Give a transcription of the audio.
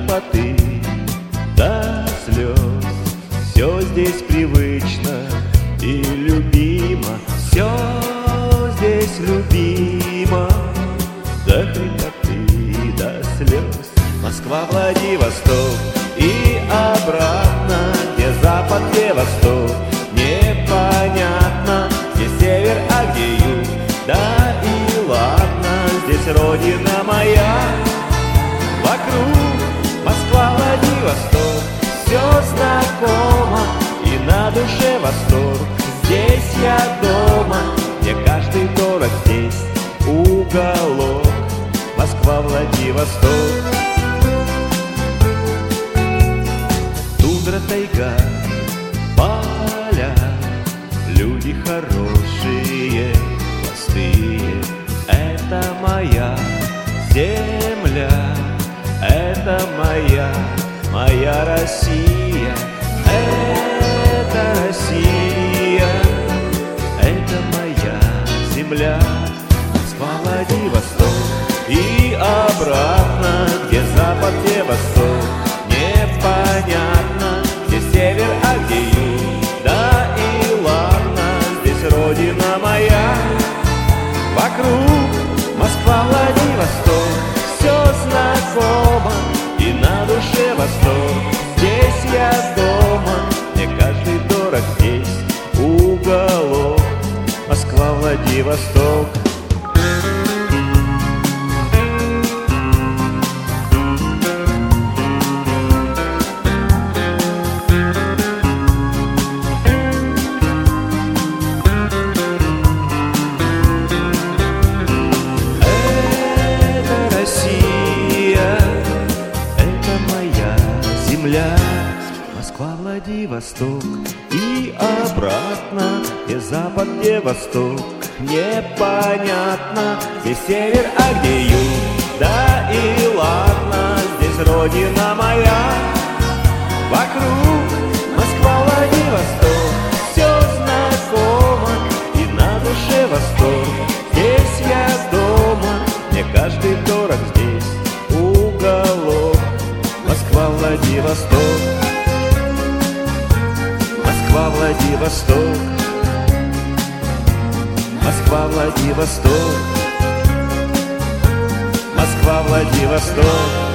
хрипоты до слез. Все здесь привычно и любимо, все здесь любимо, до хрипоты до слез. Москва, Владивосток и обратно, где запад, где восток, непонятно, где север, а где юг, да и ладно, здесь родина моя. Вокруг Москва, Владивосток, все знакомо и на душе восторг. Здесь я дома, мне каждый дорог, здесь уголок. Москва, Владивосток. Тундра, тайга, поля, люди хорошие, простые. Это моя земля, это моя Россия. Это Россия, это моя земля. Москва, Владивосток и обратно, где запад, где восток, непонятно, где север, а где юг, да и ладно, здесь родина моя. Вокруг Москва, Владивосток, все знакомо и на душе восторг. Здесь я дома, мне каждый дорог, здесь уголок. Москва, Владивосток. Москва, Владивосток и обратно, где запад, где восток, непонятно, где север, а где юг, да и ладно, здесь родина моя. Вокруг Москва, Владивосток, все знакомо и на душе восторг. Здесь я дома, мне каждый дорог, здесь уголок. Москва, Владивосток. Москва, Владивосток. Москва, Владивосток. Москва, Владивосток.